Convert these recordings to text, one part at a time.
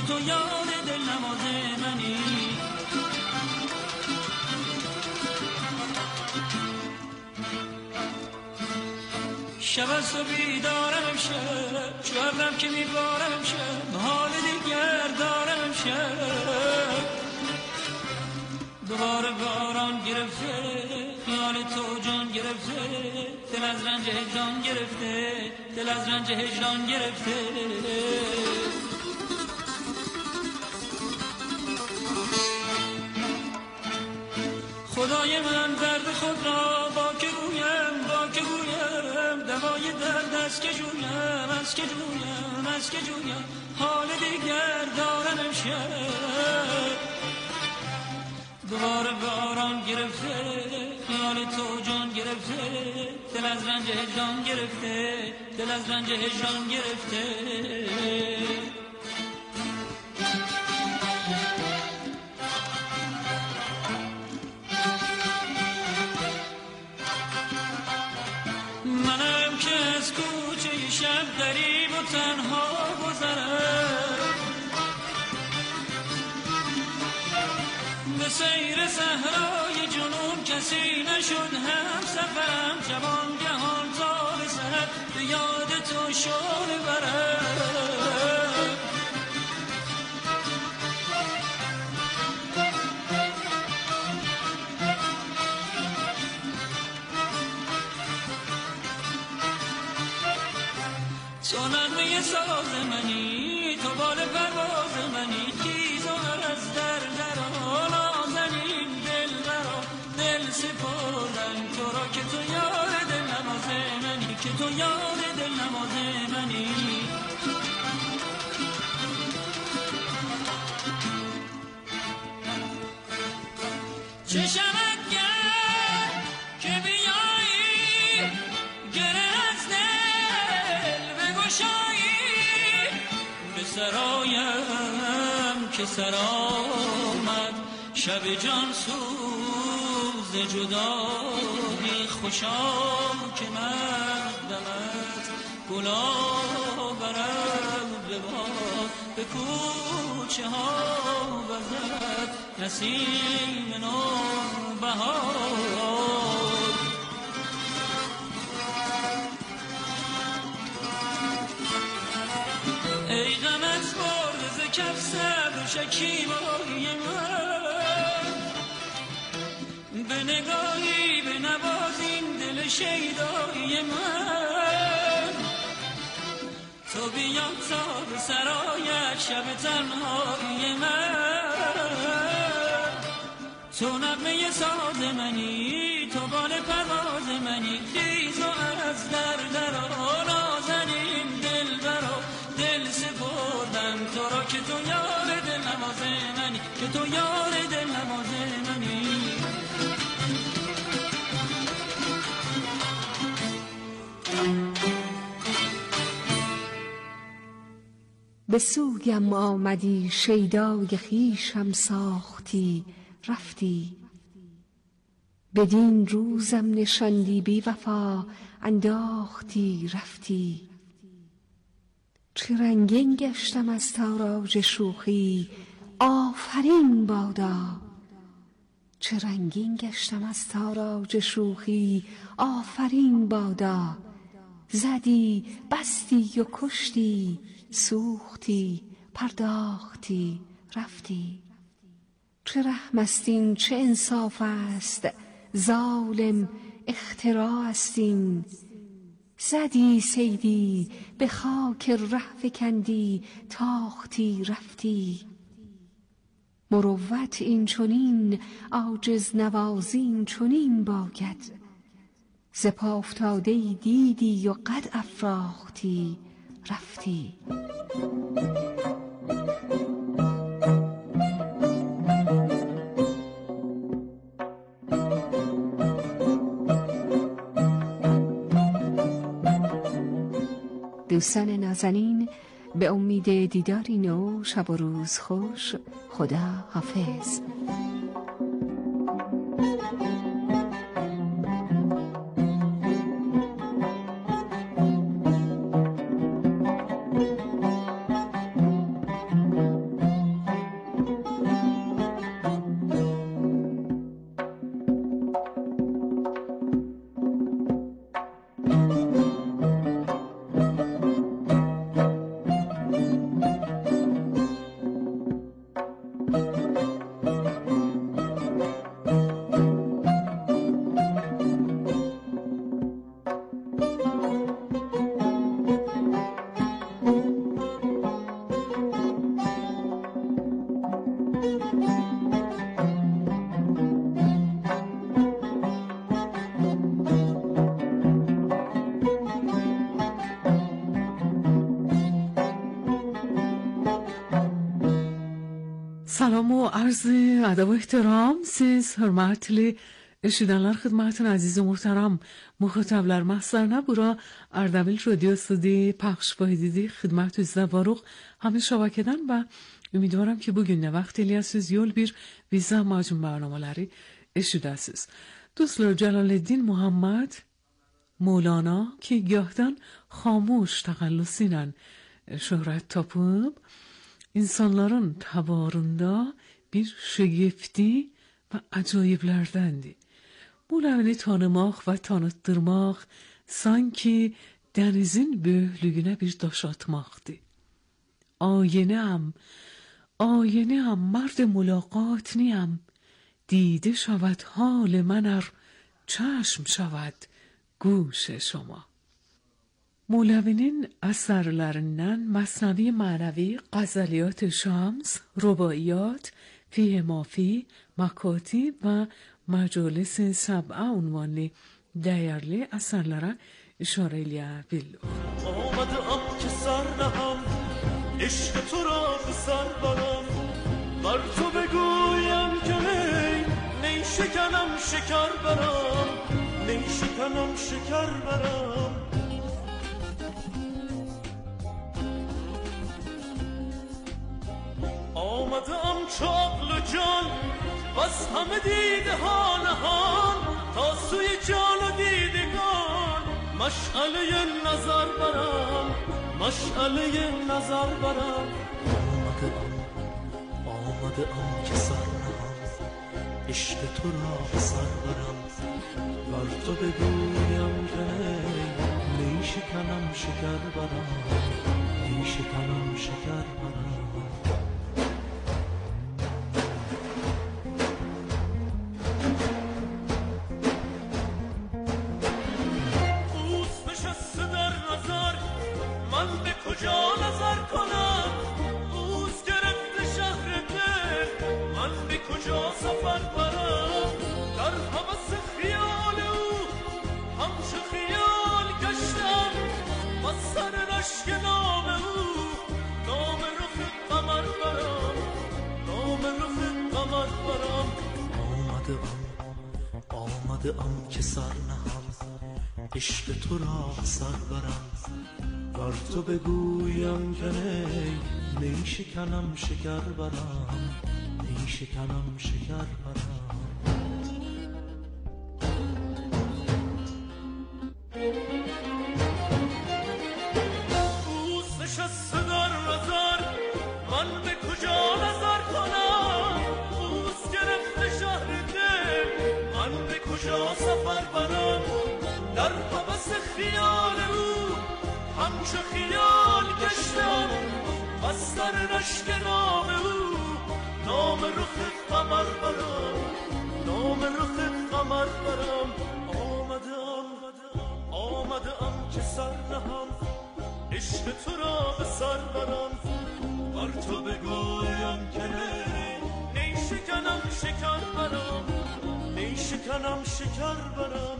تو یار دل نماز منی. شب از تو بیدارم امشب، چو ابرم که میبارم امشب، حال دیگر دارم امشب. دوباره باران گرفته، خیال تو جان گرفته، دل از رنج هجران گرفته، دل از رنج هجران گرفته. خدای من درد خود را با که گویم، با که گویم، دوای درد از که جویم، از که جویم، از که جویم، حال دیگر دارم امشب. دوباره باران گرفته، خیال تو جان گرفته، دل از رنج هجران گرفته، دل از رنج هجران گرفته. منم که از کوچه شب غریب و تنها گذرم، به سیر صحرای جنون کسی نشد هم سفرم. جوانگهان تا به سحر به یاد تو شعله برم. تو نغمه ساز منی، تو بال پرواز منی، خیز و از در نازنین دل برا دل سپردن تو را که تو یار دل نماز منی، که تو یار دل نماز منی. چشمت گرد که بیایی، گره از دل بگشایی، به سرایم که سرآمد شب جان سوز جدایی. خوشا که مقدمت گلا برم به باد، به کوچه ها وزد نسیم نو بهار. ای غمت برده ز کف صبر و شکیبایی من، به نگاهی به نوازین دل شیدایی من. تو بیا تا به سرایت شب تنهایی من. تو نغمه ساز منی، تو بال پرواز منی، خیز و از در نازنین دل برا دل سپردم تو را که تو یار دل نماز منی، که تو یار دل نماز منی. به سویم آمدی شیدای خویشم ساختی رفتی، بدین روزم نشاندی بی وفا انداختی رفتی. چه رنگین گشتم از تاراج شوخی آفرین بادا، چه رنگین گشتم از تاراج شوخی آفرین بادا. زدی بستی و کشتی، سوختی پرداختی رفتی. چه رحم است این، چه انصاف است، ظالم اختراع است این. زدی صیدی به خاک ره فکندی، تاختی رفتی. مروت این چنین، عاجز نوازی این چنین باید. ز پا افتاده دیدی و قد افراختی رفتی. دوستان نازنین، به امید دیداری نو، شب و روز خوش. خدا حافظ. Salom و عرض ادب و احترام. Siz hörmətli eşidənlər, xidmətin əziz و muhtaram müxatablar, mahsarına bura Ardabil Radyosu'da pəxş edildi xidmət üzrə varıq همه şəbəkədən və ümidvaram ki bugün nə vaxt eləyəsiz yol bir viza macun برنامه‌ləri eşidəsiz. Dostlar, Celaleddin Muhammed Mevlana ki gahdan xamuş təxəllüsünə şöhrət tapıb, insanların tavarında bir şegifti ve acayiplerdendi. Mevlana'yı tanımaq ve tanıttırmaq sanki denizin büyüklüğüne bir daş atmaqdı. Ayenem, ayenem, مرد ملاقات نیم، دیده شود حال من ار چشم شود گوش شما. مولوی'nin eserlerinden Mesnevi Manevi, Gazaliyat Şams, Rubaiyat, Fihe Mafi, Makatib ve Macalis Sab'a unvanlı değerli eserlere işare edebiliriz. آمدم که سر نهم عشق تو را به سر برم بر تو بگویم که نی شکنم شکر برم نی شکنم شکر برم آمدم چاقل و جان بس همه دیده ها نهان تا سوی جان و دیدگان مشعله نظر برم مشعله نظر برم آمدم که سر نهم عشق تو را به سر برم بر تو بگویم که نی شکنم شکر برم نی شکنم شکر برم کجا نظر کنم اوز گرفته شهر دل من به کجا سفر برم در هوس خیال او همچو خیال گشتم و سر رشک نام او نام رخ قمر برم نام رخ قمر برم آمدم که سر نهم عشق تو را سر برم بر تو بگویم که نی شکنم شکر برم نی شکنم شکر برم اوز نشسته در نظر من به کجا نظر کنم اوز گرفته شهر دل من به کجا سفر برم در هوس خیال او همچو خیال گشتم و سر رشک نام او نام رخ قمر برم نام رخ قمر برم آمدم که سر نهم عشق تو را به سر برم بر تو بگویم که نی شکنم شکر برم نی شکنم شکر برم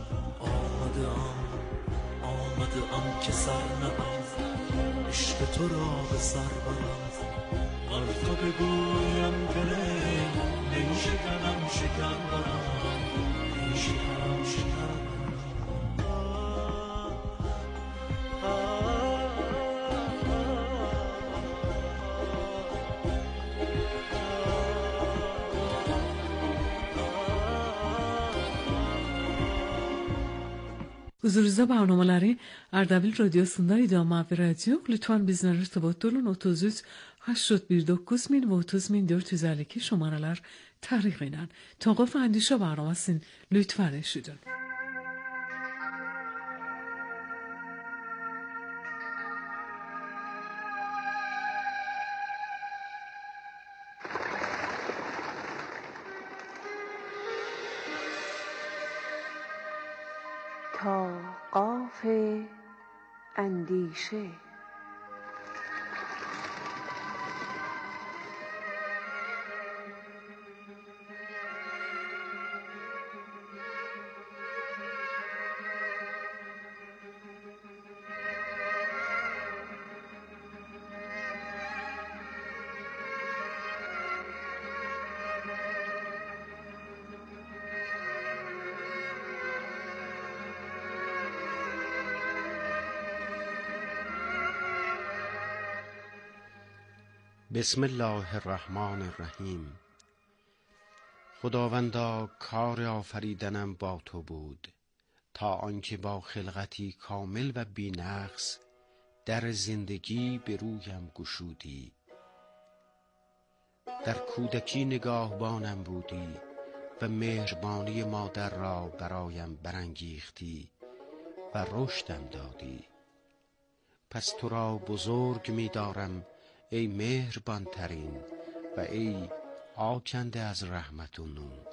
آمدم که سر نهم عشق تو را به سر برم بر تو بگویم که نی شکنم شکر برم نی شکنم شکر Huzurunuzda barnamaları Ardabil Radyosu'nda idame ediyor. Lütfen bizden irtibat olun. 33 81 9000 ve 30452 şumaralar tarihinen. Toqaf andişa barnamasın lütfen eşidin. تا قاف اندیشه. بسم الله الرحمن الرحیم. خداوندا کار آفریدنم با تو بود، تا آنکه با خلقتی کامل و بی نقص در زندگی به رویم گشودی. در کودکی نگاهبانم بودی و مهربانی مادر را برایم برانگیختی و رشدم دادی. پس تو را بزرگ می دارم ای مهربان ترین و ای آکنده از رحمت و نور.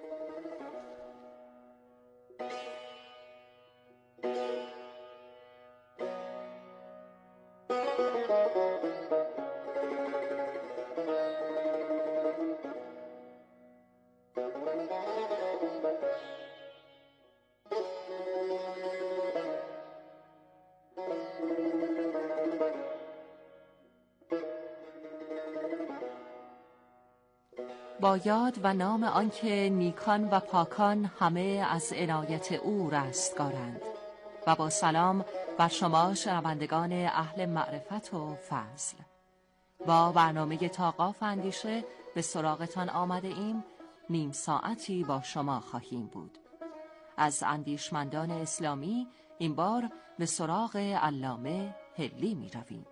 با یاد و نام آنکه نیکان و پاکان همه از عنایت او رستگارند و با سلام بر شما شنوندگان اهل معرفت و فضل. با برنامه تا قاف اندیشه به سراغتان آمده ایم. نیم ساعتی با شما خواهیم بود. از اندیشمندان اسلامی این بار به سراغ علامه هلی می رویم.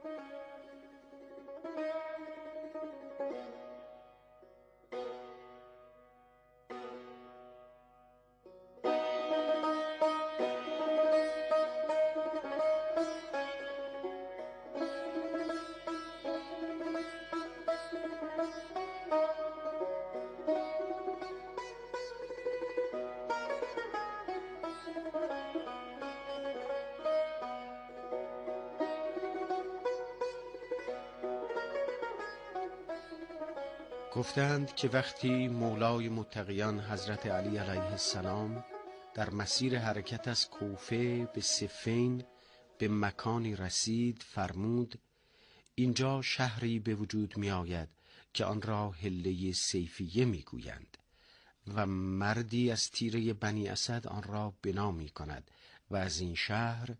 گفتند که وقتی مولای متقیان حضرت علی علیه السلام در مسیر حرکت از کوفه به صفین به مکانی رسید، فرمود اینجا شهری به وجود می آید که آن را حله سیفیه می گویند و مردی از تیره بنی اسد آن را بنا می کند و از این شهر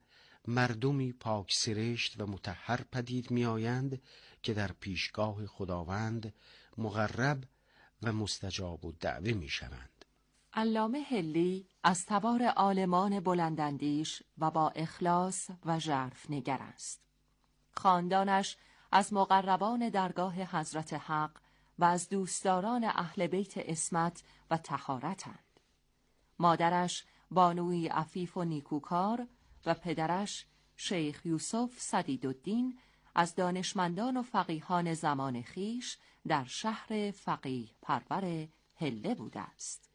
مردمی پاک سرشت و مطهر پدید می آیند که در پیشگاه خداوند مقرب و مستجاب و دعوه می شوند. علامه هلی از تبار عالمان بلنداندیش و با اخلاص و ژرف نگر است. خاندانش از مقربان درگاه حضرت حق و از دوستداران اهل بیت عصمت و طهارتند. مادرش بانوی عفیف و نیکوکار و پدرش شیخ یوسف سدیدالدین از دانشمندان و فقیهان زمان خیش در شهر فقیه پرور حله بوده است.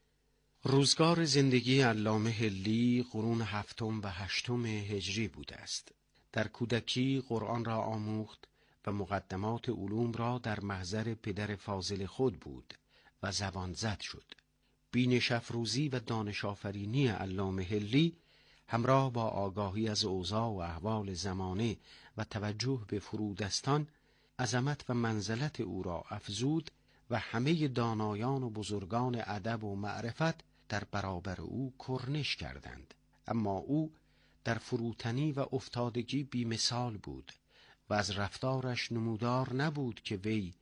روزگار زندگی علامه هلی قرون 7 و 8 هجری بوده است. در کودکی قرآن را آموخت و مقدمات علوم را در محضر پدر فاضل خود بود و زبان زد شد. بینش افروزی و دانش آفرینی علامه هلی همراه با آگاهی از اوضاع و احوال زمانه و توجه به فرودستان عظمت و منزلت او را افزود و همه دانایان و بزرگان ادب و معرفت در برابر او کرنش کردند. اما او در فروتنی و افتادگی بی‌مثال بود و از رفتارش نمودار نبود که وی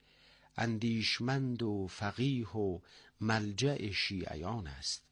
اندیشمند و فقیه و ملجأ شیعیان است.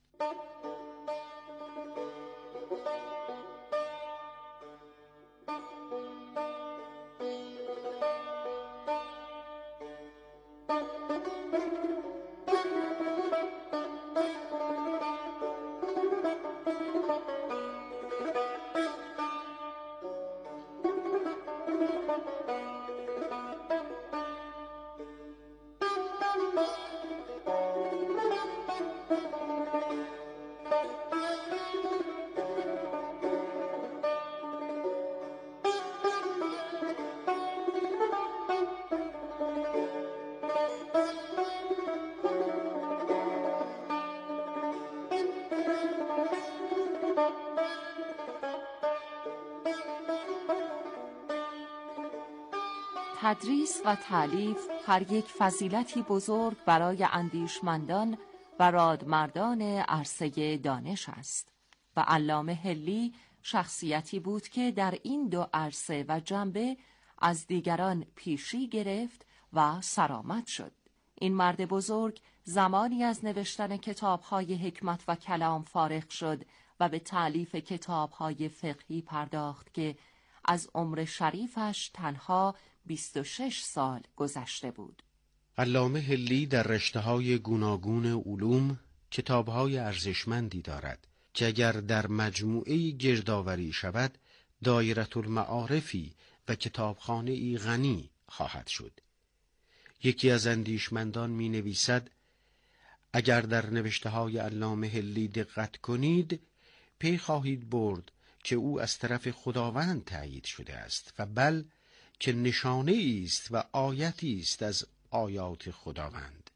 تدریس و تألیف هر یک فضیلتی بزرگ برای اندیشمندان و رادمردان عرصه دانش است و علامه حلی شخصیتی بود که در این دو عرصه و جنبه از دیگران پیشی گرفت و سرآمد شد. این مرد بزرگ زمانی از نوشتن کتاب‌های حکمت و کلام فارغ شد و به تألیف کتاب‌های فقهی پرداخت که از عمر شریفش تنها 26 سال گذشته بود. علامه حلی در رشته‌های گوناگون علوم کتاب‌های ارزشمندی دارد که اگر در مجموعه‌ای گردآوری شود دایره المعارفی و کتابخانه‌ای غنی خواهد شد. یکی از اندیشمندان می نویسد اگر در نوشته‌های علامه حلی دقت کنید پی خواهید برد که او از طرف خداوند تأیید شده است و بل که نشانه است و آیتی است از آیات خداوند.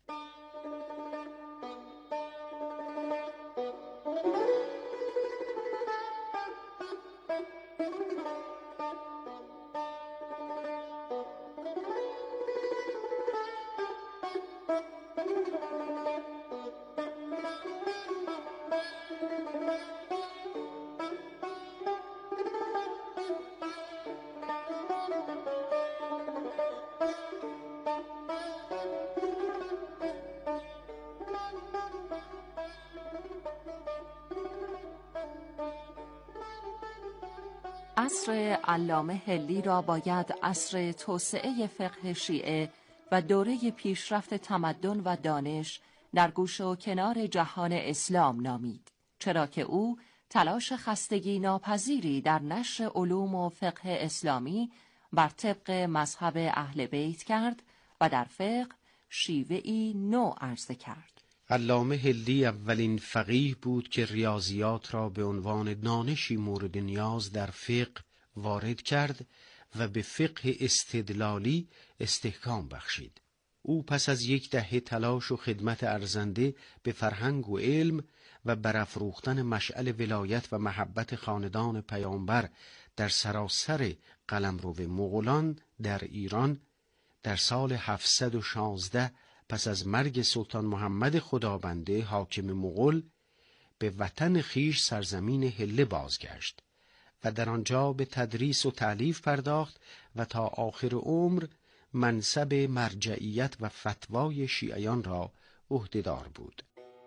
عصر علامه حلی را باید عصر توسعه فقه شیعه و دوره پیشرفت تمدن و دانش در گوشه و کنار جهان اسلام نامید، چرا که او تلاش خستگی ناپذیری در نشر علوم و فقه اسلامی بر طبق مذهب اهل بیت کرد و در فقه شیوه‌ای نو عرضه کرد. علامه حلی اولین فقیه بود که ریاضیات را به عنوان دانشی مورد نیاز در فقه وارد کرد و به فقه استدلالی استحکام بخشید. او پس از 10 دهه تلاش و خدمت ارزنده به فرهنگ و علم و برافروختن مشعل ولایت و محبت خاندان پیامبر در سراسر قلمرو مغولان در ایران در سال 716 پس از مرگ سلطان محمد خدابنده حاکم مغول به وطن خیش سرزمین حله بازگشت و در آنجا به تدریس و تألیف پرداخت و تا آخر عمر منصب مرجعیت و فتوای شیعیان را عهده‌دار بود.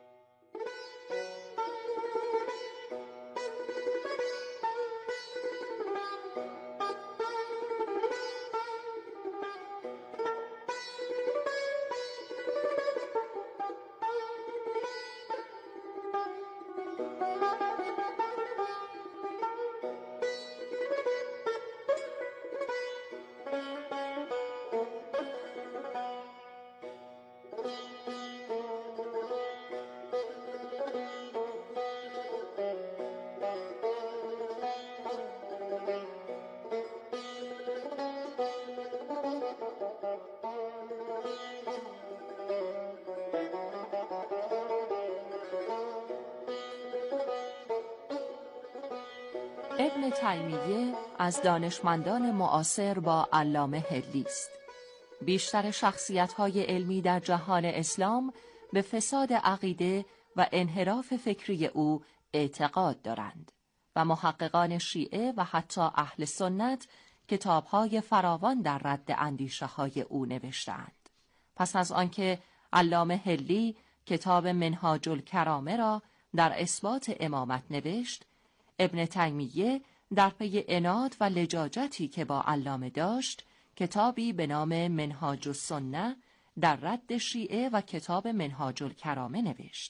ابن تیمیه از دانشمندان معاصر با علامه حلی است. بیشتر شخصیت‌های علمی در جهان اسلام به فساد عقیده و انحراف فکری او اعتقاد دارند و محققان شیعه و حتی اهل سنت کتاب‌های فراوان در رد اندیشه‌های او نوشتند. پس از آنکه علامه حلی کتاب منهاج الکرامه را در اثبات امامت نوشت، ابن تیمیه در پی عناد و لجاجتی که با علامه داشت کتابی به نام منهاج السنه در رد شیعه و کتاب منهاج الکرامه نوشت.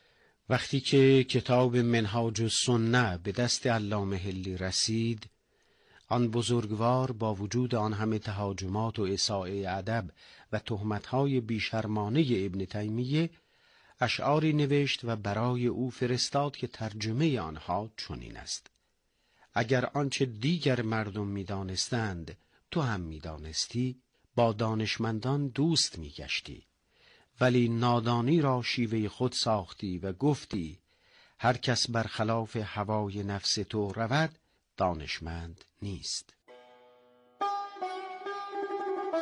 وقتی که کتاب منهاج السنه به دست علامه حلی رسید، آن بزرگوار با وجود آن همه تهاجمات و اساءه ادب و تهمت‌های بیشرمانه ابن تیمیه اشعاری نوشت و برای او فرستاد که ترجمه آنها چنین است: اگر آنچه دیگر مردم می‌دانستند تو هم می‌دانستی، با دانشمندان دوست می‌گشتی، ولی نادانی را شیوه خود ساختی و گفتی هر کس برخلاف هوای نفس تو رود دانشمند نیست.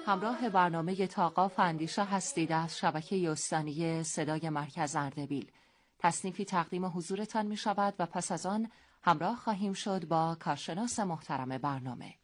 همراه برنامه تاقاف اندیشه هستید از شبکه استانی صدای مرکز اردبیل. تصنیفی تقدیم حضورتان می شود و پس از آن همراه خواهیم شد با کارشناس محترم برنامه.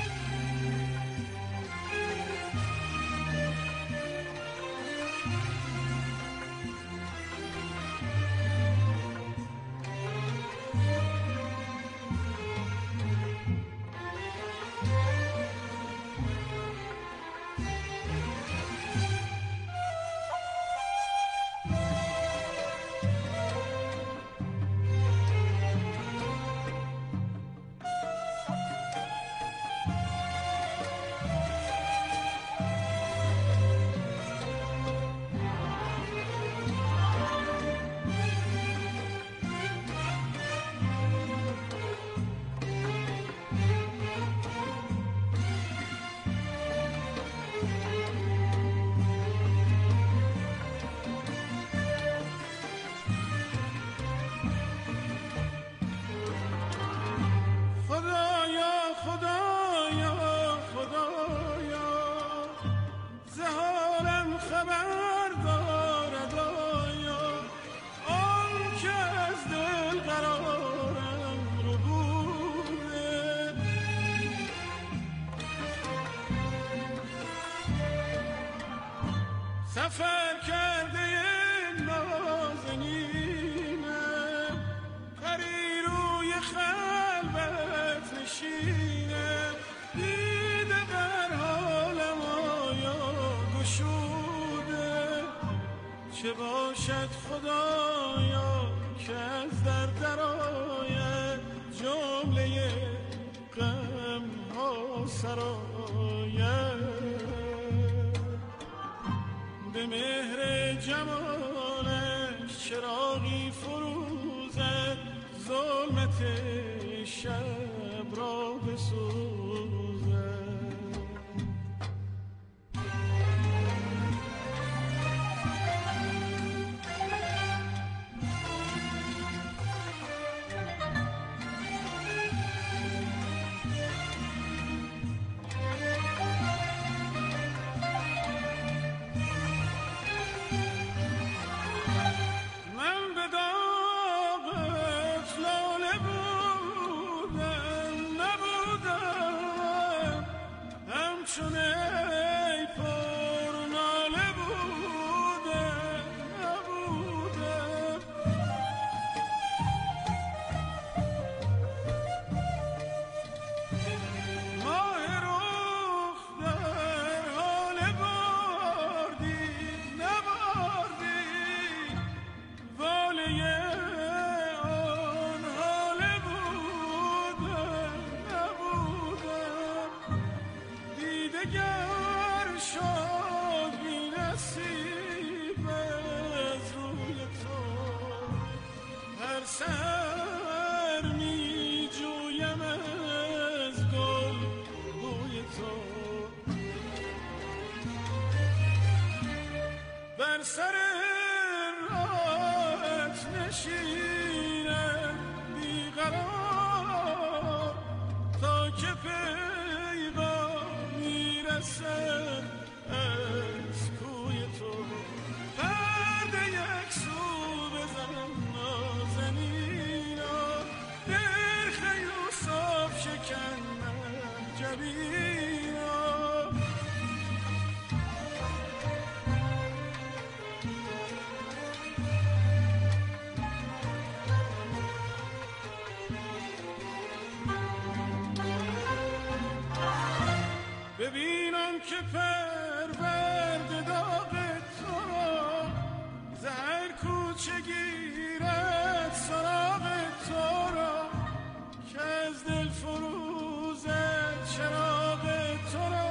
سفر کرده نازنینه پری روی خلوت نشینه دیده در حالم آیا گشوده چه باشد خدایا که از در آید جمله غم ها سرآید به مهر جمالش چراغی فروزد ظلمت شب را بسوزد سر راحت نشینم بیقرار تا که پیغام میرسد از کوی تو پرده یک سو بزنم نازنینا درخ یوسف شکنم جبینا ببینم که پرورد داغ تو را زهر کوچه گیرد سراغ تو را که از دل فروزد چراغ تو را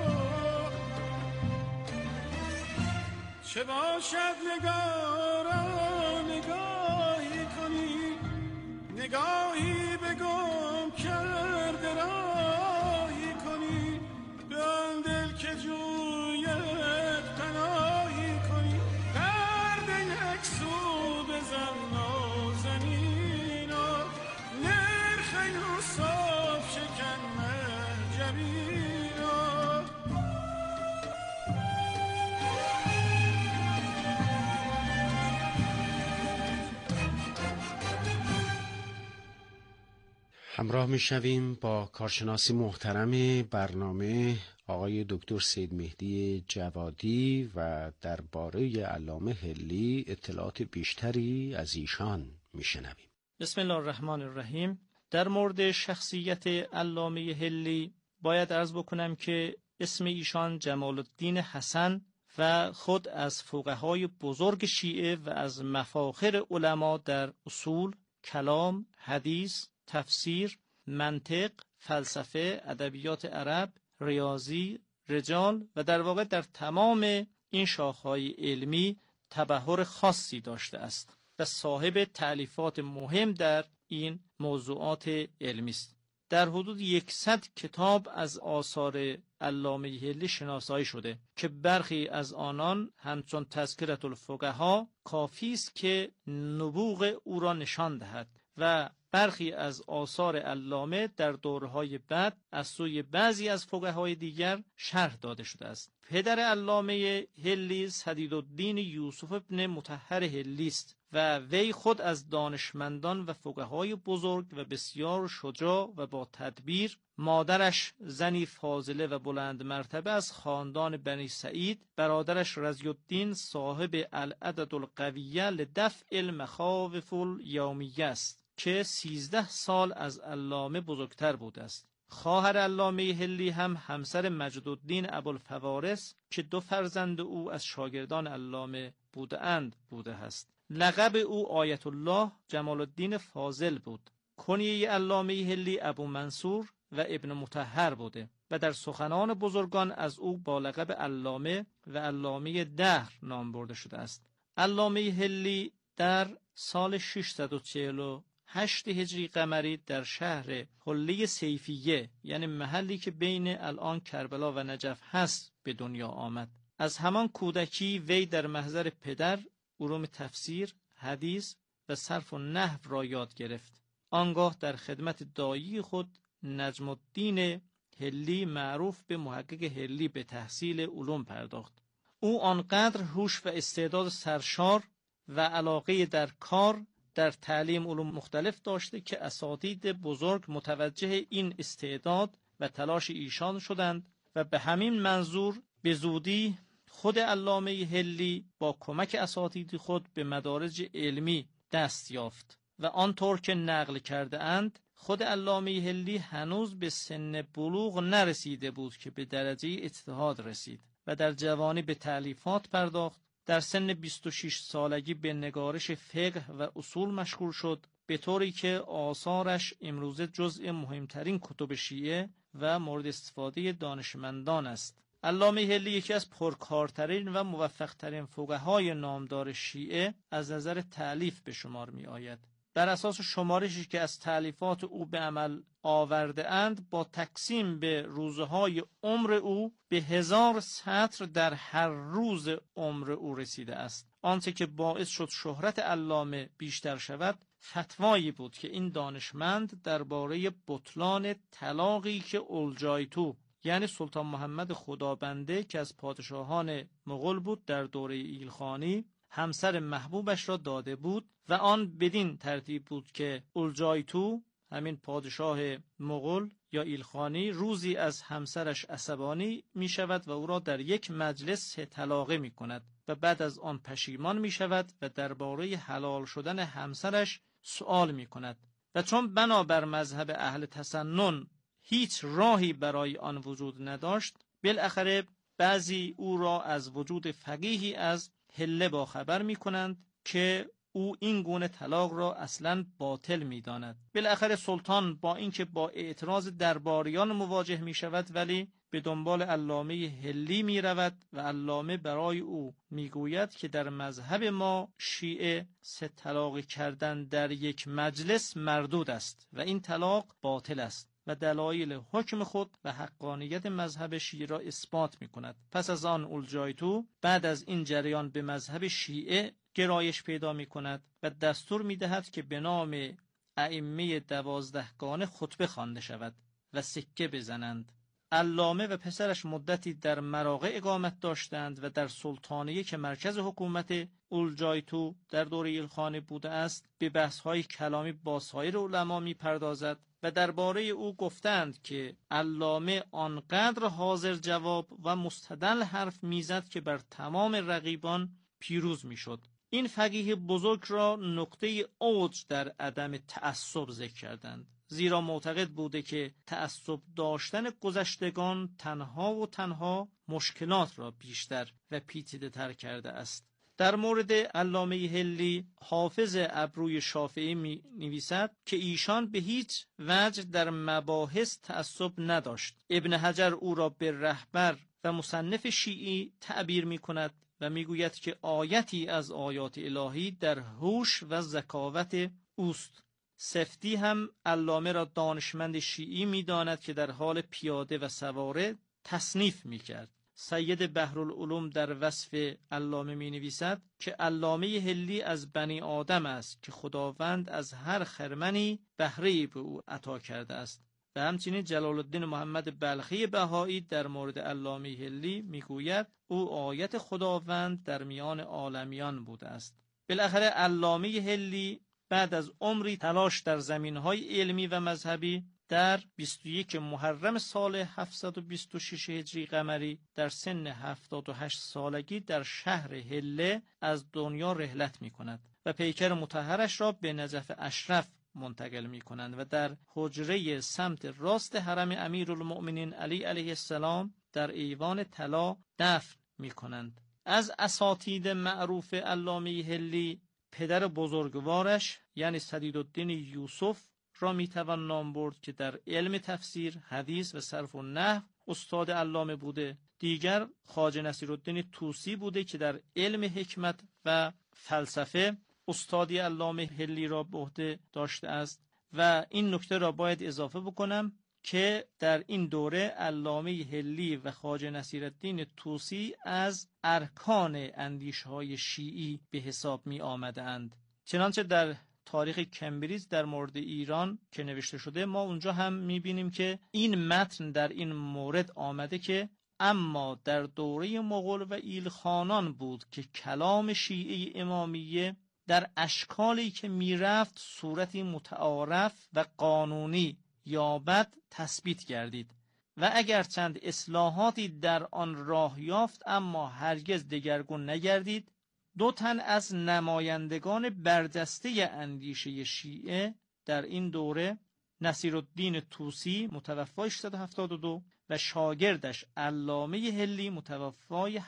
چه باشد نگارا نگاهی کنی نگاهی به گم کرده راهی کنی آن دل که جوید پناهی کنی پرده یک سو بزن نازنینا نرخ یوسف شکن جبینا همراه میشویم با کارشناس محترم برنامه آقای دکتر سید مهدی جوادی و درباره علامه حلی اطلاعات بیشتری از ایشان میشنویم. بسم الله الرحمن الرحیم. در مورد شخصیت علامه حلی باید عرض بکنم که اسم ایشان جمال الدین حسن و خود از فقهای بزرگ شیعه و از مفاخر علما در اصول، کلام، حدیث، تفسیر، منطق، فلسفه، ادبیات عرب، ریاضی، رجال و در واقع در تمام این شاخه‌های علمی تبحر خاصی داشته است و صاحب تألیفات مهم در این موضوعات علمی است. در حدود 100 کتاب از آثار علامه حلی شناسایی شده که برخی از آنان همچون تذکرة الفقها کافی است که نبوغ او را نشان دهد و برخی از آثار علامه در دورهای بعد از سوی بعضی از فقهای دیگر شرح داده شده است. پدر علامه حلی سدیدالدین یوسف ابن مطهر حلی است و وی خود از دانشمندان و فقهای بزرگ و بسیار شجاع و با تدبیر، مادرش زنی فاضله و بلند مرتبه از خاندان بنی سعید، برادرش رضی الدین صاحب العدد القویه لدفع المخاوف الیومیه است که 13 سال از علامه بزرگتر بوده است. خواهر علامه حلی هم همسر مجدالدین ابوالفوارس که 2 فرزند او از شاگردان علامه بوده است. لقب او آیت الله جمال الدین فاضل بود. کنیه علامه حلی ابو منصور و ابن مطهر بوده و در سخنان بزرگان از او با لقب علامه و علامه دهر نام برده شده است. علامه حلی در سال 648 هجری قمری در شهر حله سیفیه، یعنی محلی که بین الان کربلا و نجف هست، به دنیا آمد. از همان کودکی وی در محضر پدر علوم تفسیر، حدیث و صرف و نحو را یاد گرفت. آنگاه در خدمت دایی خود نجم الدین حلی معروف به محقق حلی به تحصیل علوم پرداخت. او آنقدر هوش و استعداد سرشار و علاقه در کار در تعلیم علوم مختلف داشته که اساتید بزرگ متوجه این استعداد و تلاش ایشان شدند و به همین منظور به زودی خود علامه حلی با کمک اساتید خود به مدارج علمی دست یافت و آنطور که نقل کرده اند خود علامه حلی هنوز به سن بلوغ نرسیده بود که به درجه اجتهاد رسید و در جوانی به تألیفات پرداخت. در سن 26 سالگی به نگارش فقه و اصول مشغول شد، به طوری که آثارش امروزه جزء مهمترین کتب شیعه و مورد استفاده دانشمندان است. علامه حلی یکی از پرکارترین و موفقترین فقهای نامدار شیعه از نظر تألیف به شمار می آید. بر اساس شمارشی که از تألیفات او به عمل آورده اند، با تقسیم به روزهای عمر او به 1000 سطر در هر روز عمر او رسیده است. آنچه که باعث شد شهرت علامه بیشتر شود فتوایی بود که این دانشمند درباره بطلان طلاقی که اولجایتو یعنی سلطان محمد خدابنده که از پادشاهان مغول بود در دوره ایلخانی همسر محبوبش را داده بود و آن بدین ترتیب بود که اولجایتو همین پادشاه مغول یا ایلخانی روزی از همسرش عصبانی می شود و او را در یک مجلس طلاقه می کند و بعد از آن پشیمان می شود و درباره حلال شدن همسرش سؤال می کند و چون بنابر مذهب اهل تسنن هیچ راهی برای آن وجود نداشت، بالاخره بعضی او را از وجود فقیهی از حله با خبر می کنند که او این گونه طلاق را اصلاً باطل می داند. بالاخره سلطان با اینکه با اعتراض درباریان مواجه می شود ولی به دنبال علامه حلی می رود و علامه برای او می گوید که در مذهب ما شیعه 3 طلاق کردن در یک مجلس مردود است و این طلاق باطل است و دلایل حکم خود و حقانیت مذهب شیعه را اثبات می کند. پس از آن اولجایتو بعد از این جریان به مذهب شیعه گرایش پیدا می کند و دستور می دهد که به نام ائمه 12گانه خطبه خوانده شود و سکه بزنند علامه و پسرش مدتی در مراغه اقامت داشتند و در سلطانیه که مرکز حکومت اولجایتو در دوره ایلخانی بوده است به بحث‌های کلامی با سایر علما می‌پردازد و درباره او گفتند که علامه آنقدر حاضر جواب و مستدل حرف میزد که بر تمام رقیبان پیروز میشد. این فقیه بزرگ را نقطه اوج در عدم تعصب ذکر کردند، زیرا معتقد بوده که تعصب داشتن گذشتگان تنها و تنها مشکلات را بیشتر و پیچیده تر کرده است. در مورد علامه حلی حافظ ابروی شافعی می نویسد که ایشان به هیچ وجه در مباحث تعصب نداشت. ابن حجر او را به رهبر و مصنف شیعی تعبیر می کند و می گوید که آیتی از آیات الهی در هوش و ذکاوت اوست. سفتی هم علامه را دانشمند شیعی می داند که در حال پیاده و سواره تصنیف می کرد. سید بحرالعلوم در وصف علامه می نویسد که علامه حلی از بنی آدم است که خداوند از هر خرمنی بهره‌ای به او عطا کرده است. و همچنین جلال الدین محمد بلخی بهایی در مورد علامه حلی می گوید او آیت خداوند در میان عالمیان بوده است. بالاخره علامه حلی بعد از عمری تلاش در زمینهای علمی و مذهبی در 21 محرم سال 726 هجری قمری در سن 78 سالگی در شهر حله از دنیا رحلت می کند و پیکر مطهرش را به نجف اشرف منتقل می کنند و در حجره سمت راست حرم امیرالمؤمنین علی علیه السلام در ایوان طلا دفن می کنند. از اساتید معروف علامه حلی پدر بزرگوارش یعنی سدیدالدین یوسف را میتوان نام برد که در علم تفسیر، حدیث و صرف و نحو استاد علامه بوده. دیگر خواجه نصیرالدین طوسی بوده که در علم حکمت و فلسفه استادی علامه حلی را به عهده داشته است. و این نکته را باید اضافه بکنم که در این دوره علامه حلی و خواجه نصیرالدین طوسی از ارکان اندیشه‌های شیعی به حساب می آمدند. چنانچه در تاریخ کمبریج در مورد ایران که نوشته شده ما اونجا هم میبینیم که این متن در این مورد آمده که اما در دوره مغول و ایلخانان بود که کلام شیعه امامیه در اشکالی که میرفت صورتی متعارف و قانونی یابد تثبیت گردید و اگر چند اصلاحاتی در آن راه یافت اما هرگز دگرگون نگردید. دو تن از نمایندگان برجسته اندیشه شیعه در این دوره نصیرالدین طوسی متوفای 872 و شاگردش علامه حلی متوفای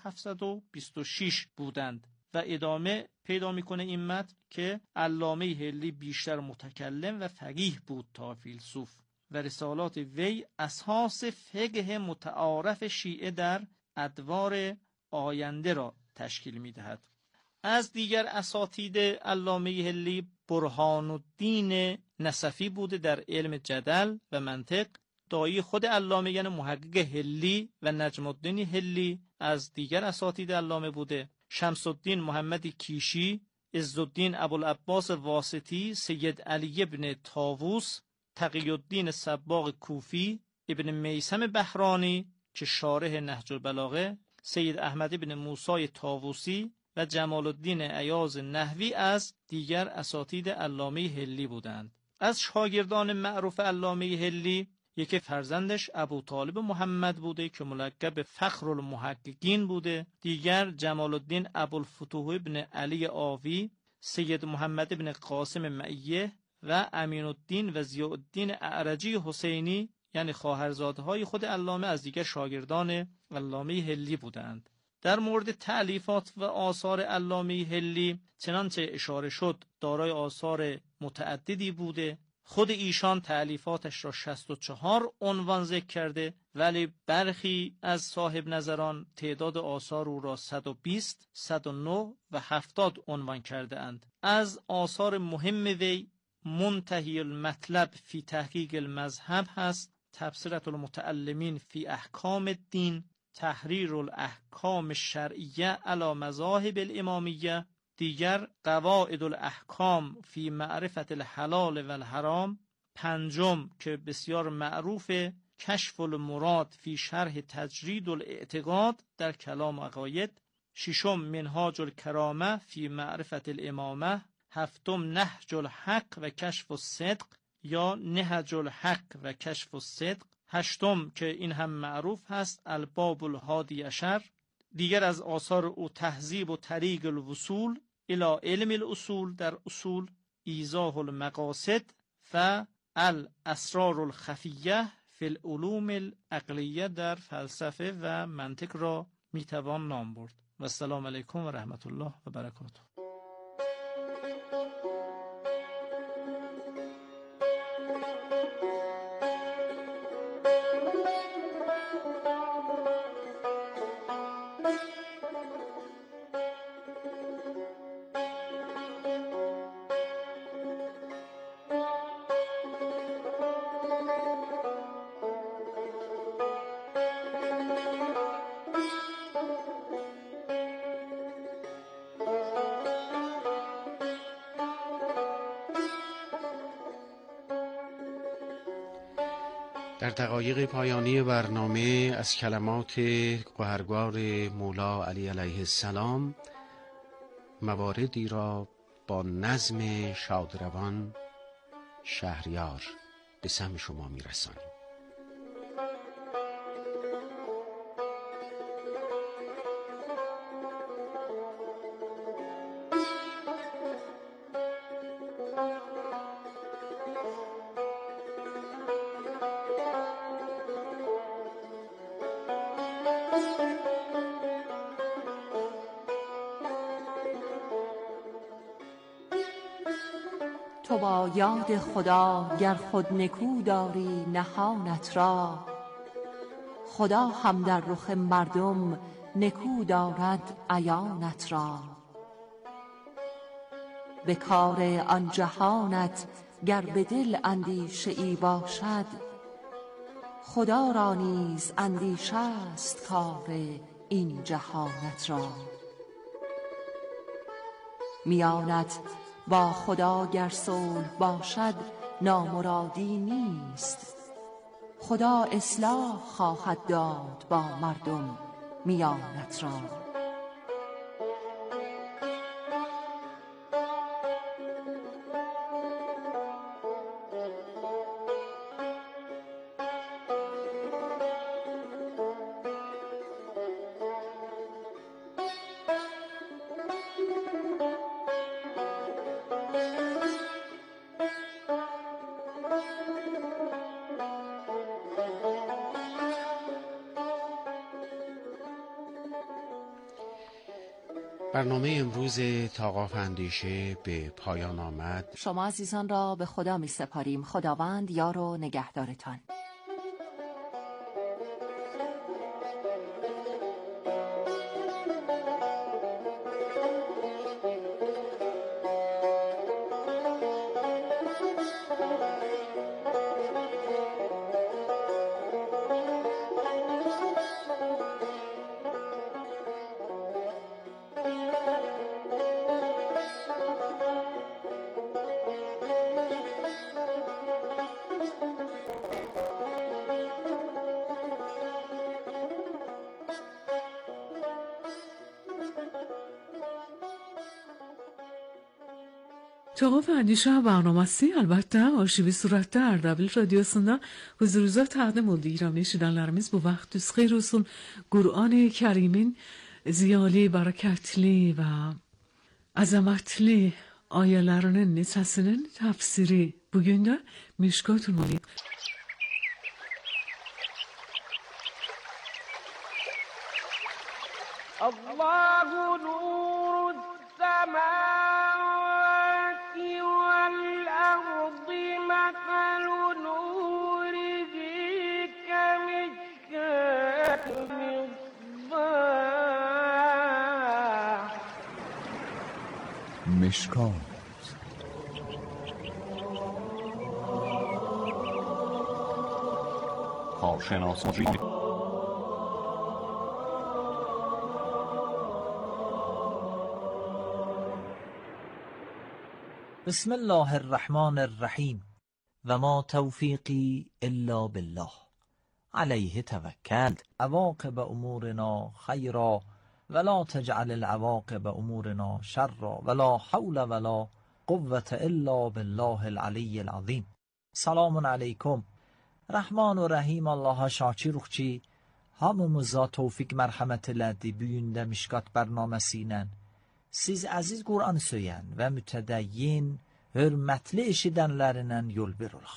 726 بودند و ادامه پیدا میکنه این متن که علامه حلی بیشتر متکلم و فقیه بود تا فیلسوف و رسالات وی اساس فقه متعارف شیعه در ادوار آینده را تشکیل میدهد. از دیگر اساتید علامه حلی برهان الدین نصفی بوده در علم جدل و منطق. دایی خود علامه یعنی محقق حلی و نجم الدین حلی از دیگر اساتید علامه بوده. شمس الدین محمد کیشی، عزالدین ابوالعباس واسطی، سید علی ابن طاووس، تقی الدین صباغ کوفی، ابن میثم بحرانی که شارح نهج البلاغه، سید احمد ابن موسی طاووسی و جمال الدین ایاز نحوی از دیگر اساتید علامه حلی بودند. از شاگردان معروف علامه حلی یکی فرزندش ابو طالب محمد بوده که ملقب فخر المحققین بوده. دیگر جمال الدین ابوالفتوح ابن علی آوی، سید محمد ابن قاسم معیه و امین الدین و ضیاء الدین اعرجی حسینی یعنی خواهرزادهای خود علامه از دیگر شاگردان علامه حلی بودند. در مورد تألیفات و آثار علامه حلی چنانچه اشاره شد دارای آثار متعددی بوده. خود ایشان تألیفاتش را 64 عنوان ذکر کرده ولی برخی از صاحب نظران تعداد آثار او را 120, 109 و 70 عنوان کرده اند. از آثار مهم وی منتهی المطلب فی تحقیق المذهب هست، تبصرة المتعلمین فی احکام الدین، تحریر الاحکام الشرعیه علی مذاهب الامامیه. دیگر قواعد الاحکام فی معرفت الحلال و الحرام. پنجم که بسیار معروفه کشف المراد فی شرح تجرید الاعتقاد در کلام عقاید. 6 منهاج الکرامه فی معرفت الامامه. 7 نهج الحق و کشف الصدق یا نهج الحق و کشف الصدق. 8 که این هم معروف هست الباب الهادی عشر. دیگر از آثار او تهذیب و طریق الوصول الی علم الاصول در اصول، ایضاح المقاصد و الاسرار الخفیه فی العلوم العقلیه در فلسفه و منطق را میتوان نام برد. و السلام علیکم و رحمت الله و برکاته. در دقایق پایانی برنامه از کلمات گوهرگوار مولا علی علیه السلام مواردی را با نظم شادروان شهریار به سمع شما میرسانیم. تو با یاد خدا گر خود نکو داری نهانت را، خدا هم در رخ مردم نکو دارد عیانت را. به کار آن جهانت گر به دل اندیشه ای باشد، خدا را نیز اندیشه است کار این جهانت را. میانت با خدا گر صلح باشد نامرادی نیست، خدا اصلاح خواهد داد با مردم میانت را. برنامه امروز طاقات اندیشه به پایان آمد. شما عزیزان را به خدا می سپاریم. خداوند یار و نگهدارتان. طاقات اندیشه برنامه‌سی البette arşivi suratda Ardabil radyosunda huzurunuzda təqdim oldu. İran eşidənlərimiz bu vaxt xeyir olsun. Qur'an-ı Kərimin ziyali, bərəkətli və əzəmətli ayələrinin neçəsinin təfsiri bugün də Mişkat-ül Mali. Allahu nurus semâvâti vel ardı meselu nûrihi kemiskâtin misbâh. مشکات کارشناسان بسم الله الرحمن الرحیم و ما توفیقی الا بالله. علیه توکلت. عواقب امورنا خیرا ولا تجعل العواقب امورنا شرا ولا حول ولا قوة الا بالله العلی العظیم. Salomun aleykum. Rəhman və Rəhim Allaha şakiruq ki, hamımıza tevfik mərhəmət elədi bu gündə Mişkat bərnaməsi ilə. Siz əziz Qur'an söyən və mütədəyyin, hörmətli eşidənlərindən yol bir olaq.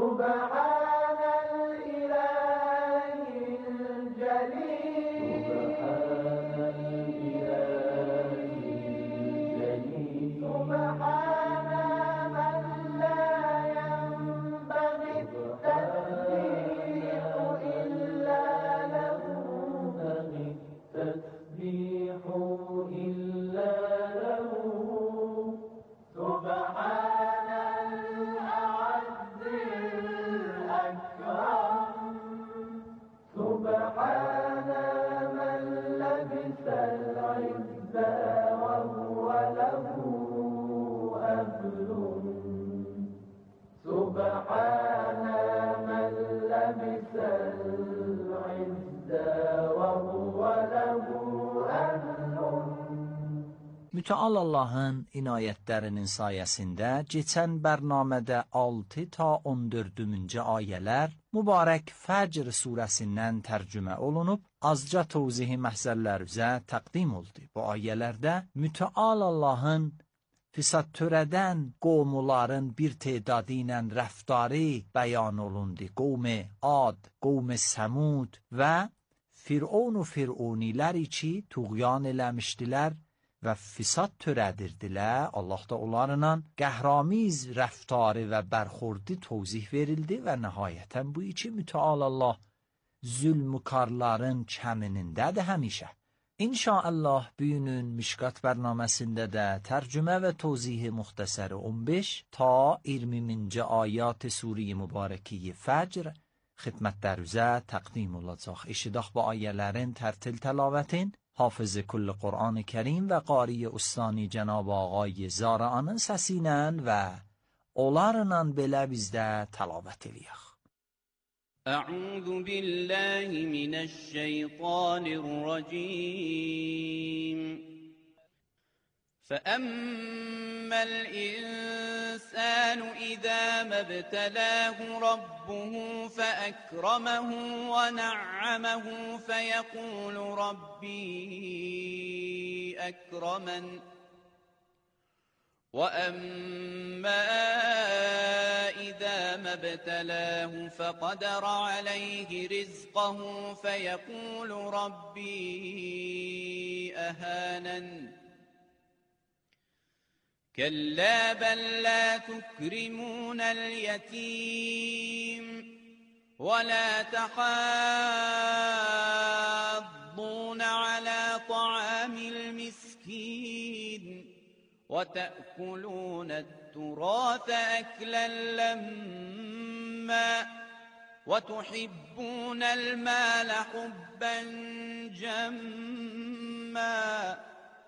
Mütəal Allahın inayətlərinin sayəsində keçən bərnamədə 6 ta 14-cü ayələr mübarək Fəcr surəsindən tərcümə olunub, azca tövzihi məhzəllər üzə təqdim oldu. Bu ayələrdə Mütəal Allahın fisad törədən qovmuların bir tedadı ilə rəftarı bəyan olundu. Qovm-i Ad, qovm-i Səmud və Fir'on və Fir'oniləri ki, tuğyan eləmişdilər və fisad törədirdilər. Allah da onlarla qəhramiz rəftarı və bərxurdi tövzih verildi və nəhayətən bu iki Mütəal Allah zülmkarların kəminindədir həmişə. İnşallah bugünün Mişkat bərnaməsində də tərcümə və tövzihi muxtəsəri 15 ta 20-ci ayat Sure-i Mübarəki Fəcr xidmətlərinizə təqdim olacaq. Eşidək bu ayələrin tərtil təlavetin حافظ کل قرآن کریم و قاری استانی جناب آقای زارعان سسینن و اولارنان بله bizdə تلاوت eləyək. أعوذ بالله من الشيطان الرجيم فأما الإنسان إذا ما ابتلاه ربه فأكرمه ونعمه فيقول ربي أكرمن وأما إذا ما ابتلاه فقدر عليه رزقه فيقول ربي أهانن كلا بل لا تكرمون اليتيم ولا تحاضون على طعام المسكين وتأكلون التراث أكلا لما وتحبون المال حبا جما.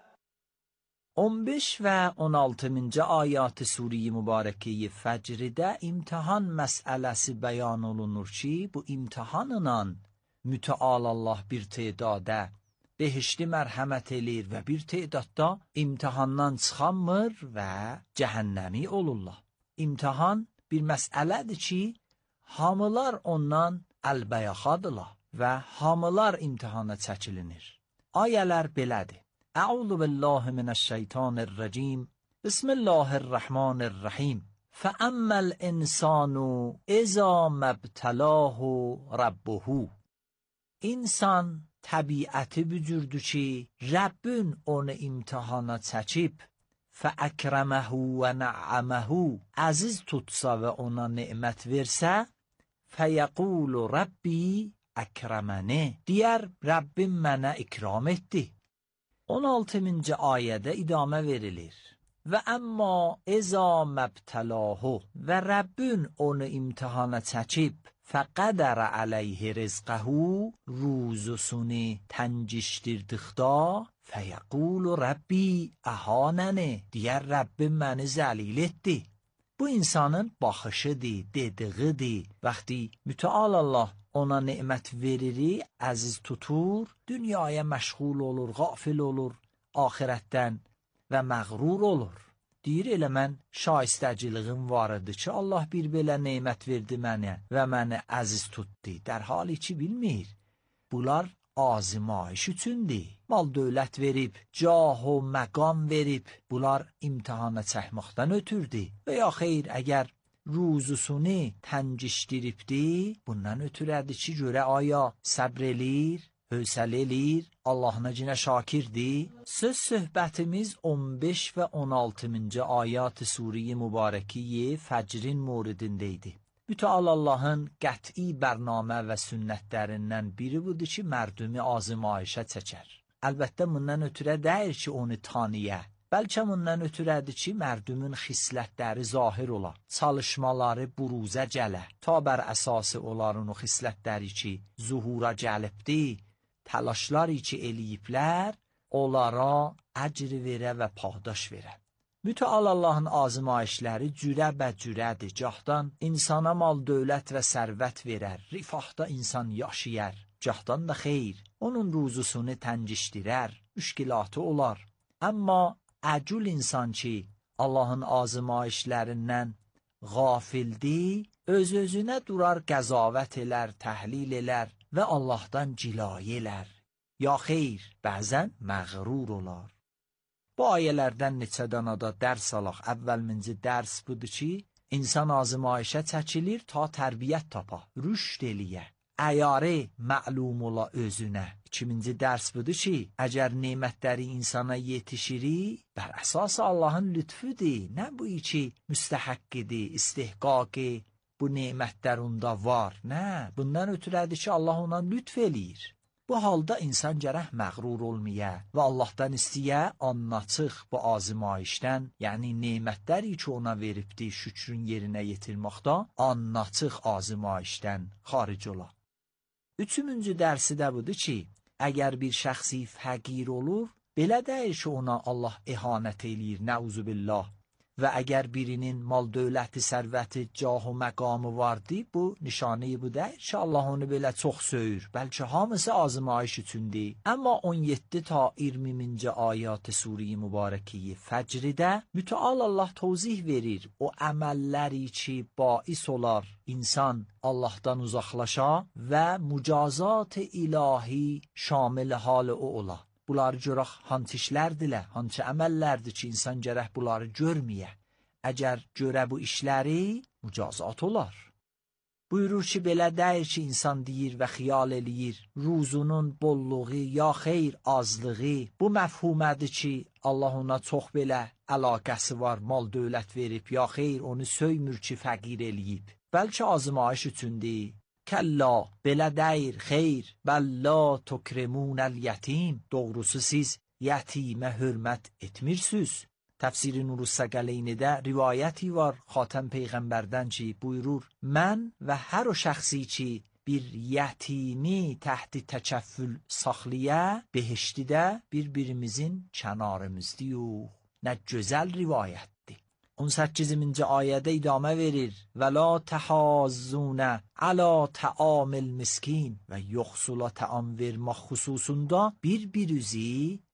15 və 16-cı ayat Sure-i Mübarəki Fəcrdə imtihan məsələsi bəyan olunur ki, bu imtihanla Mütəal Allah bir tedadə behişli mərhəmət eləyir və bir tedadda imtihandan çıxanmır və cəhənnəmi olurlar. İmtihan bir məsələdir ki, hamılar ondan əlbəyaxadırlar və hamılar imtihana çəkilinir. Ayələr belədir. أعوذ بالله من الشيطان الرجيم بسم الله الرحمن الرحيم فأما الإنسان إذا ما ابتلاه ربه. İnsan təbiəti bücürdü ki, Rəbbin onu imtihana çəkib فأكرمه ونعمه əziz tutsa və ona nemət versə فيقول ربي أكرمني deyər Rəbbim mənə ikram etdi. 16-cı ayədə idamə verilir. Və əmma əza məbtəlahu və Rəbbin onu imtihana çəkib fəqədərə əleyhi rizqəhu ruzusunu təncişdirdiqdə fəyəqulu Rəbbi əhanəni deyər Rəbbim məni zəlil etdi. Bu insanın baxışıdır, dediğidir. Vaxtı Mütəal Allah ona nemət veririk, əziz tutur, dünyaya məşğul olur, qafil olur, axirətdən və məğrur olur. Deyir, elə mən şaistəciliğim var idi ki, Allah bir belə nemət verdi mənə və məni əziz tutdu. در حالی ki, bilmir. Bunlar azmayış üçündür. Mal dövlət verib, cah و məqam verib, bunlar imtihana çəkməkdən ötürdü. Və ya xeyr, əgər ruzusunu təncişdiribdi, bundan ötürədir ki, görə aya səbr eləyir, hövsələ eləyir, Allahına cinə şakirdir. Söz söhbətimiz 15 və 16-cı ayat-ı Suriye Mübarəkiye Fəcrin moridindeydi. Mütəal Allahın qəti bərnamə və sünnətlərindən biri budur ki, mərdumi azmayişə çəkər. Əlbəttə, bundan ötürə deyir ki, onu tanıyə. Bəlkə bundan ötürədir ki, mərdumun xislətləri zahir ola, çalışmaları buruzə gələ, ta bər əsası onların o xislətləri ki, zuhura gəlibdi, təlaşları ki, eləyiblər, onlara əcr verə və pahdaş verə. Mütəal Allahın azmayişləri cürə bə cürədir, gahdan insana mal, dövlət və sərvət verər, rifahda insan yaşayar, gahdan da xeyr, onun ruzusunu təncişdirər, müşkilatı olar. Amma əcül insan ki, Allahın azmayişlərindən qafildir, öz-özünə durar, qəzavət elər, təhlil elər və Allahdan cilayə elər. Ya xeyr, bəzən məğrur olar. Bu ayələrdən neçə danada dərs alaq. Əvvəlminci dərs budur ki, insan azmayişə çəkilir ta tərbiyyət tapa, rüşd eləyə, əyarə məlum ola özünə. İkinci dərs budur ki, əgər nemətləri insana yetişirik, bər əsas Allahın lütfüdür. Nə bu ki, müstəhəqqidir, istihqaqı, bu nemətlər onda var. Nə? Bundan ötürədir ki, Allah ona lütf eləyir. Bu halda insan gərək məğrur olmaya və Allahdan istəyə anlaçıq bu azmayişdən, yəni nemətləri ki, ona veribdi şükrün yerinə yetirməkdə, anlaçıq azmayişdən xaric ola. Üçüncü dərsi də budur ki, əgər bir şəxsi fəqir olur, belə deyir ki, ona Allah ihanət eləyir, nəuzubillah. Və əgər birinin mal, dövləti, sərvəti, cah və məqamı vardı, bu nişanəyi bu deyir ki, Allah onu belə çox söyür. Bəlkə hamısı azmayış üçündür. Amma 17 ta 20-ci ayat-ı Suriye Mübarəkiye Fəcridə mütəal Allah tozih verir. O əməlləri ki, bais olar insan Allahdan uzaqlaşa və mücazat-ı ilahi şamil halı o ola. Bunları görək hansı işlərdirlər, hansı əməllərdir ki, insan gərək bunları görməyə. Əgər görə bu işləri, mücazat olar. Buyurur ki, belə deyir ki, insan deyir və xiyal eləyir, ruzunun bolluğu ya xeyr azlığı, bu məfhumədir ki, Allah ona çox belə əlaqəsi var, mal, dövlət verib, ya xeyr onu söymür ki, fəqir eləyib. Bəlkə azmayış üçündür. Kəlla, belə deyir, xeyr, bəlla tükremun əl-yətim, doğrusu siz yətimə hörmət etmirsiniz. Təfsir-i Nurus Səqəleynidə rivayəti var Xatəm Peyğəmbərdən ki, buyurur, mən və hər o şəxsi ki, bir yətimi təhti təkəffül saxlıyə, behiştidə bir-birimizin kənarımızdəyik. Nə gözəl rivayətdir. 18-ci ayədə idamə verir. Və la təhazzunə alə təamil miskin və yoxsula təam vermək xüsusunda bir-birinizi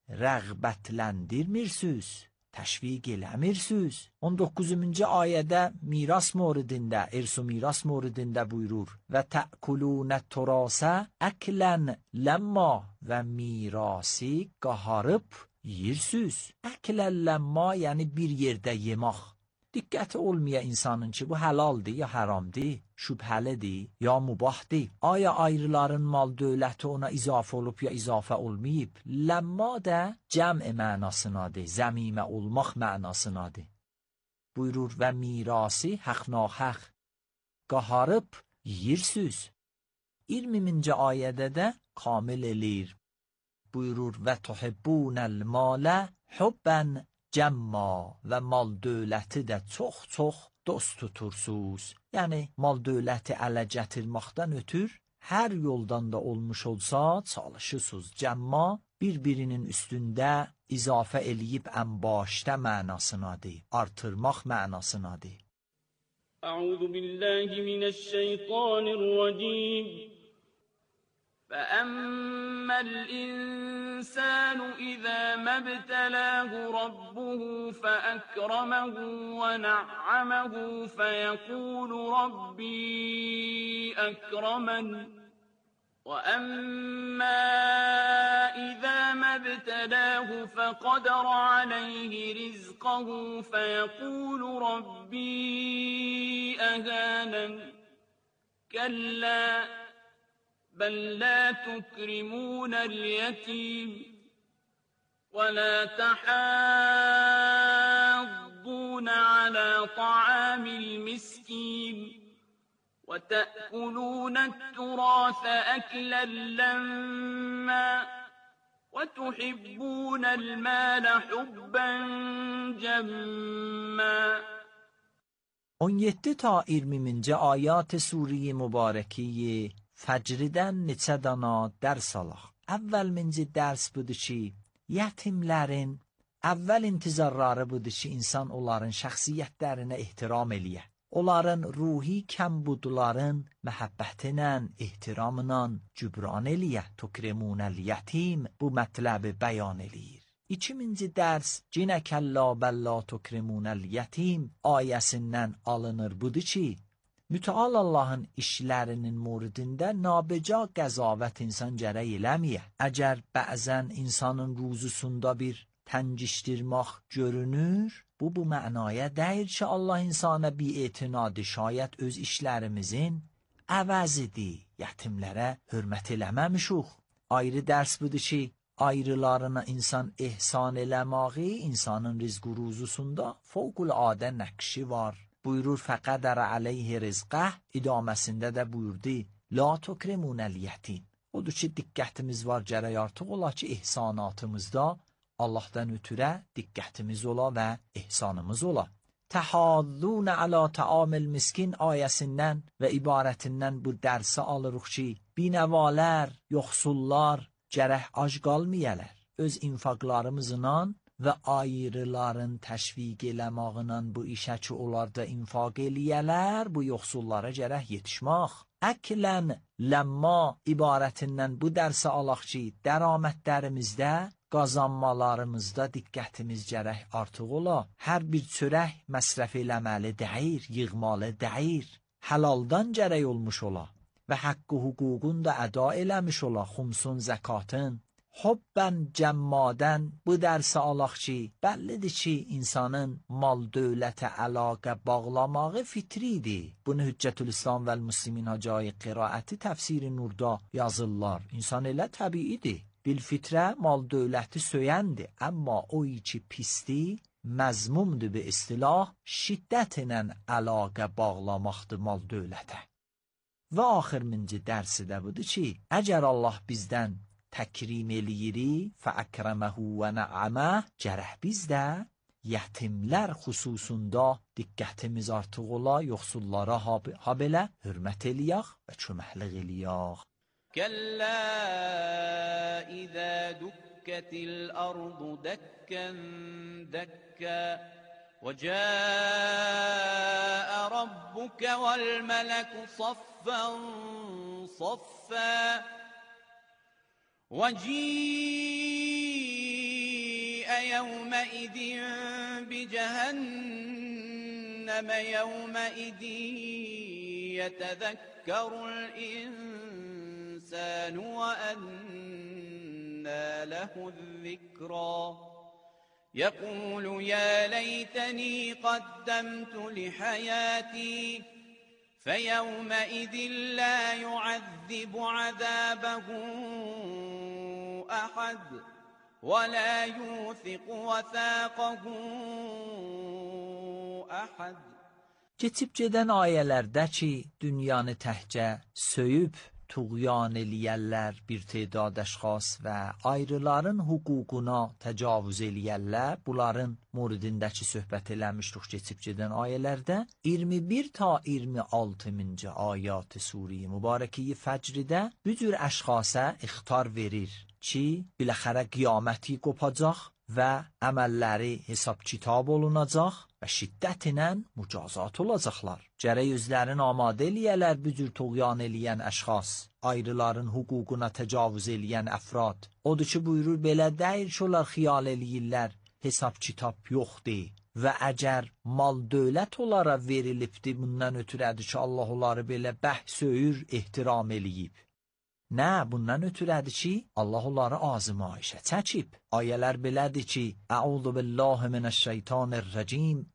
rəğbətləndirmirsiniz, təşviq eləmirsiniz. 19-cu ayədə miras moridində, irs-u miras moridində buyurur. Və tə'kulunə turasə əklən ləmma və mirası qaharıb yiyirsiniz. Əklən ləmma yəni bir yerdə yemək. Diqqəti olmaya insanın ki, bu həlaldir ya haramdır, şübhəlidir ya mübahdır. Aya ayrıların mal dövləti ona izafə olub ya izafə olmayıb. Ləmma da cəm'i mənasınadır, zəmimə olmaq mənasınadır. Buyurur və mirası həq-naxəq qaharıb yiyirsiniz. 20-ci ayədə də kamil eləyir. Buyurur və tuhibbunəl malə hubbən cəmma və mal dövləti də çox-çox dost tutursunuz. Yəni, mal dövləti ələ gətirməkdən ötür, hər yoldan da olmuş olsa çalışırsınız. Cəmma bir-birinin üstündə izafə eləyib ənbaşdə mənasınadır, artırmaq mənasınadır. Əuzu billahi minəşşeytanirracim. فأما الإنسان إذا ما ابتلاه ربه فأكرمه ونعمه فيقول ربي أكرمن وأما إذا ما ابتلاه فقدر عليه رزقه فيقول ربي أهانن كلا بل لا تكرمون اليتيم ولا تحاضون على طعام المسكين وتأكلون التراث أكلا لما وتحبون المال حبا جما 17 ta 20-ci ayat sure mübarəki fəcrdən neçə dana dərs alaq. Əvvəlminci dərs budur ki, yetimlərin əvvəl intizarları budur ki, insan onların şəxsiyyətlərinə ehtiram eləyə. Onların ruhi kəmbudların məhəbbətinə, ehtiramla cübran eləyə. Tukrimunəl yetim bu mətləbi bəyan eləyir. 2-ci dərs cinə kəllə bəllə tukrimunəl yetim ayəsindən alınır budur ki, mütəal Allahın işlərinin muridində nabeca qəzavət insan gərək eləməyə. Əgər bəzən insanın ruzusunda bir təncişdirmək görünür, bu mənaya deyir ki, Allah insana bi'etinadı şayət öz işlərimizin əvəzidir. Yetimlərə hörmət eləməmişuq. Ayrı dərs budur ki, ayrılarına insan ehsan eləməyi insanın rizq ruzusunda fövqüladə nəqşi var. Buyurur fəqədər aleyhi rizqə idaməsində də buyurdu la tukrimunəl yetim. Odur ki, diqqətimiz var gərək artıq ola ki, ehsanatımızda Allahdan ötürə diqqətimiz ola və ehsanımız ola. Təhaddun alə taamil miskin ayəsindən və ibarətindən bu dərsi alırıq ki, binəvalər, yoxsullar gərək ac qalmayələr. Öz infaqlarımızla və ayrıların təşviq eləmağıyla bu işə ki, onlar da infaq eləyələr, bu yoxsullara gərək yetişmək. Əklən ləmma ibarətindən bu dərsi alaq ki, dəramətlərimizdə, qazanmalarımızda diqqətimiz gərək artıq ola. Hər bir çörək məsrəf eləməli deyir, yığmalı deyir. Həlaldan gərək olmuş ola və haqqı hüququn da əda eləmiş ola, xumsun zəkatın. Hubben cəmmadən bu dərsi alaq ki, bəllidir ki, insanın mal dövlətə əlaqə bağlamağı fitridir. Bunu Hüccətül-İslam və Müslimin Hacayı qiraəti təfsiri Nurda yazırlar. İnsan elə təbiidir. Bilfitrə mal dövləti söyəndir, amma o ki pisdir, məzmumdur bi istilah, şiddətlə əlaqə bağlamaqdır mal dövlətə. Və axırıncı dərsi də budur ki, əgər Allah bizdən təkrim eləyiri, fəəkrəməhu və nə'əməh, gərək bizdə yetimlər xüsusunda diqqətimiz artıq ola, yoxsullara habelə hürmət eləyək və köməklik eləyək. كلا إذا دكت الأرض دكا دكا وجاء ربك والملك صفا صفا وجيء يومئذ بجهنم يومئذ يتذكر الإنسان وأنى له الذكرى يقول يا ليتني قدمت لحياتي فيومئذ لا يعذب عذابه أحد ولا يوثق وثاقه أحد. Keçib gedən ayələrdə ki, dünyanı təhcə söyüb, tuğyan eləyərlər bir tedad əşxas və ayrıların hüququna təcavüz eləyərlər, bunların muridindəki söhbət eləmişdik keçib gedən ayələrdə 21 ta 26-cı ayat-ı Suriyə Mübarəkiyə Fəcrdə bu cür əşxasa ixtar verir ki, biləxərə qiyaməti qopacaq, və əməlləri hesab kitab olunacaq və şiddətlə mücazat olacaqlar. Gərək özlərini amadə eləyələr bu cür tuğyan eləyən əşxas, ayrıların hüququna təcavüz eləyən əfrad. Odur ki, buyurur, belə deyil ki, onlar xiyal eləyirlər, hesab kitab yoxdur. Və əgər mal dövlət onlara verilibdir, bundan ötürədir ki, Allah onları belə bəhs öyür, ehtiram eləyib. Nə, bundan ötürədir ki, Allah onları azmayışa çəkib. Ayələr belədir ki, Əuzu billahi minəşşeytanirracim,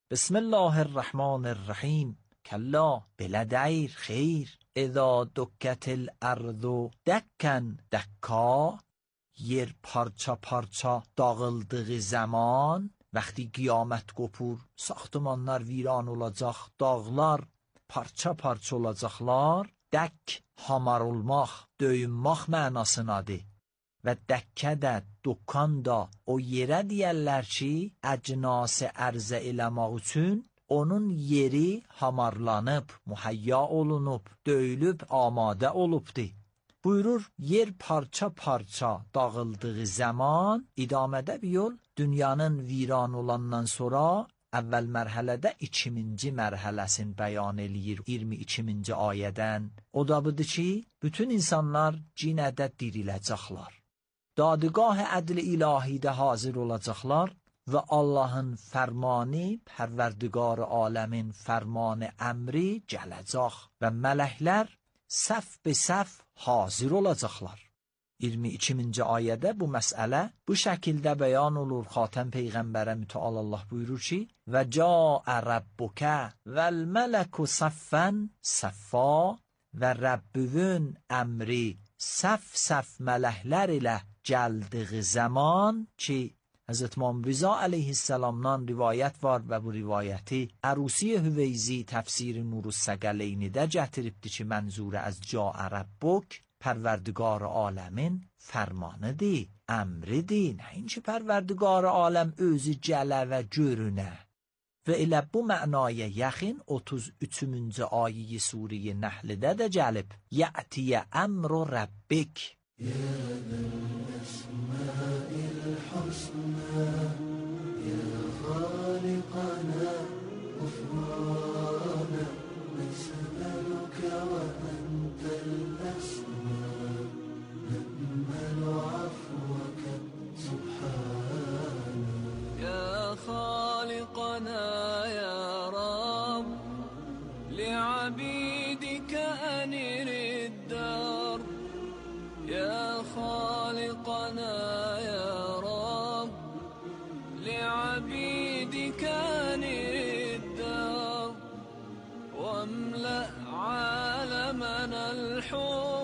Bismillahirrahmanirrahim. Kəlla, belə deyir, xeyr. İzə dukkətil ərdu dəkkən dəkka, yer parça parça dağıldığı zaman, vəxti qiyamət qopur, saxtımanlar viran olacaq, dağlar parça parça olacaqlar. Dək, hamar olmaq, döyünmək mənasınadır. Və dəkkə də, dükkan da o yerə deyərlər ki, əcnası ərzə eləmək üçün onun yeri hamarlanıb, mühəyya olunub, döyülüb, amadə olubdur. Buyurur, yer parça parça dağıldığı zaman, idamədə bir yol, dünyanın viran olandan sonra, əvvəl mərhələdə 2-ci mərhələsini bəyan eləyir 22-ci ayədən. O da budur ki, bütün insanlar cinədə diriləcəklər. Dadgah ədl ilahidə hazır olacaqlar və Allahın fərmanı, Pərverdigar aləmin fərmanı əmri gələcək və mələklər səf be səf hazır olacaqlar. 22-ci ayədə bu məsələ bu şəkildə bəyan olur. Xatəm Peyğəmbərə mütəal Allah buyurur ki, və cəə rabbukə vəl mələku səffən səffa, və Rəbbüvün əmri səf-səf mələklər ilə gəldiği zaman ki, Həzrət İmam Rıza əleyhissalamdan rivayət var və bu rivayəti Ərusi Hüveyzi təfsiri Nurus Səqəleynidə gətiribdir ki, mənzurə az cəə rabbuk Pərverdigar aləmin fərmanıdır, əmridir. Nəinki Pərverdigar aləm özü gələ və görünə. Və elə bu mənaya yaxın 33-cü ayə Suriyə Nəhlidə də gəlib. Yətiyə əmru Rəbbik. Ya əsma'il husna, ya xaliqana, ufrana, nəsəlükə və əntəl əsma. يا خالقنا يا رب لعبيدك أنر الدار يا خالقنا يا رب لعبيدك أنر الدار واملأ عالمنا الحب